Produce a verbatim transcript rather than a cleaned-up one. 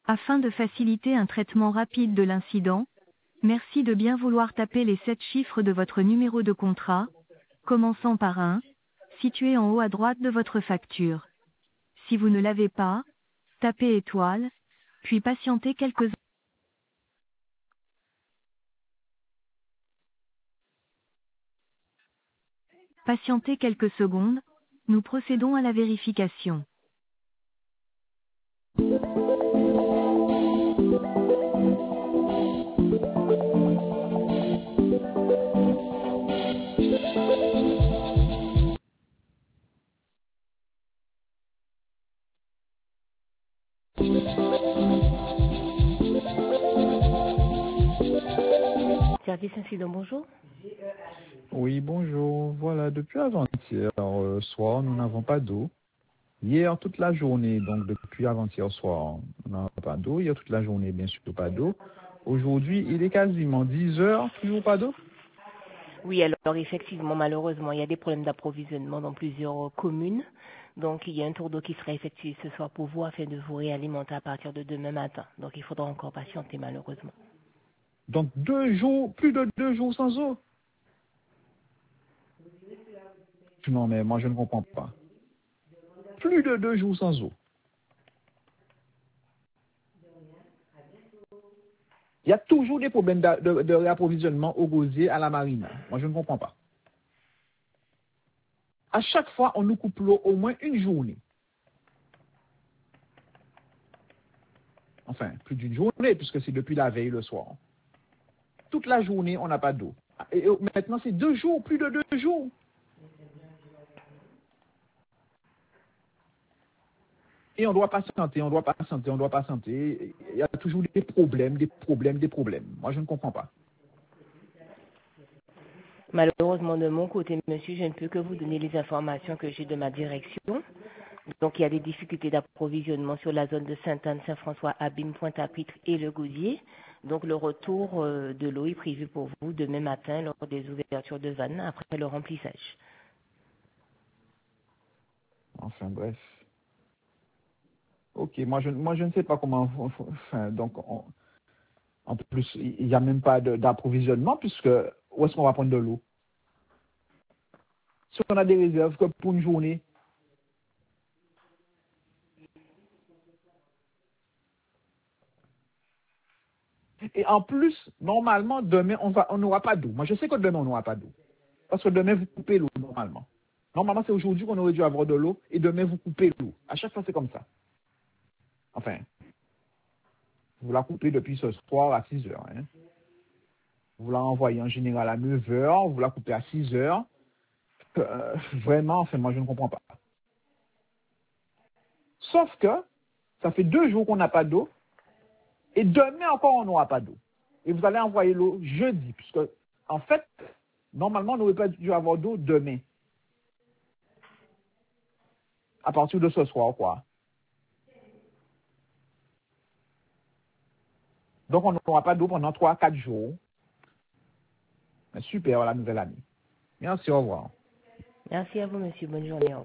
Afin de faciliter un traitement rapide de l'incident, merci de bien vouloir taper les sept chiffres de votre numéro de contrat, commençant par un, situé en haut à droite de votre facture. Si vous ne l'avez pas, tapez étoile, puis patientez quelques patientez quelques secondes, nous procédons à la vérification. Service incident, bonjour. Oui, bonjour. Voilà, depuis avant-hier euh, soir, nous n'avons pas d'eau. Hier, toute la journée, donc depuis avant-hier soir, on n'a pas d'eau. Hier, toute la journée, bien sûr, pas d'eau. Aujourd'hui, il est quasiment dix heures, toujours pas d'eau. Oui, alors effectivement, malheureusement, il y a des problèmes d'approvisionnement dans plusieurs communes. Donc, il y a un tour d'eau qui sera effectué ce soir pour vous afin de vous réalimenter à partir de demain matin. Donc, il faudra encore patienter, malheureusement. Donc, deux jours, plus de deux jours sans eau. Non, mais moi, je ne comprends pas. Plus de deux jours sans eau. Il y a toujours des problèmes de, de, de réapprovisionnement au gosier, à la marine. Moi, je ne comprends pas. À chaque fois, on nous coupe l'eau au moins une journée. Enfin, plus d'une journée, puisque c'est depuis la veille le soir. Toute la journée, on n'a pas d'eau. Et maintenant, c'est deux jours, plus de deux jours. Et on doit patienter, on doit patienter, on doit patienter. Il y a toujours des problèmes, des problèmes, des problèmes. Moi, je ne comprends pas. Malheureusement, de mon côté, monsieur, je ne peux que vous donner les informations que j'ai de ma direction. Donc, il y a des difficultés d'approvisionnement sur la zone de Sainte-Anne, Saint-François, Abîme, Pointe-à-Pitre et le Gosier. Donc, le retour euh, de l'eau est prévu pour vous demain matin lors des ouvertures de vannes après le remplissage. Enfin, bref. Ok, moi, je, moi, je ne sais pas comment... Enfin, donc, on, en plus, il n'y a même pas d'approvisionnement, puisque où est-ce qu'on va prendre de l'eau? Si on a des réserves que pour une journée, et en plus, normalement, demain, on va, on n'aura pas d'eau. Moi, je sais que demain, on n'aura pas d'eau. Parce que demain, vous coupez l'eau, normalement. Normalement, c'est aujourd'hui qu'on aurait dû avoir de l'eau, et demain, vous coupez l'eau. À chaque fois, c'est comme ça. Enfin, vous la coupez depuis ce soir à six heures. Hein. Vous la envoyez en général à neuf heures, vous la coupez à six heures. Euh, vraiment, enfin, moi, je ne comprends pas. Sauf que, ça fait deux jours qu'on n'a pas d'eau, et demain encore, on n'aura pas d'eau. Et vous allez envoyer l'eau jeudi, puisque, en fait, normalement, on n'aurait pas dû avoir d'eau demain. À partir de ce soir, quoi. Donc, on n'aura pas d'eau pendant trois à quatre jours. Mais super, la nouvelle année. Merci, au revoir. Merci à vous, monsieur. Bonne journée.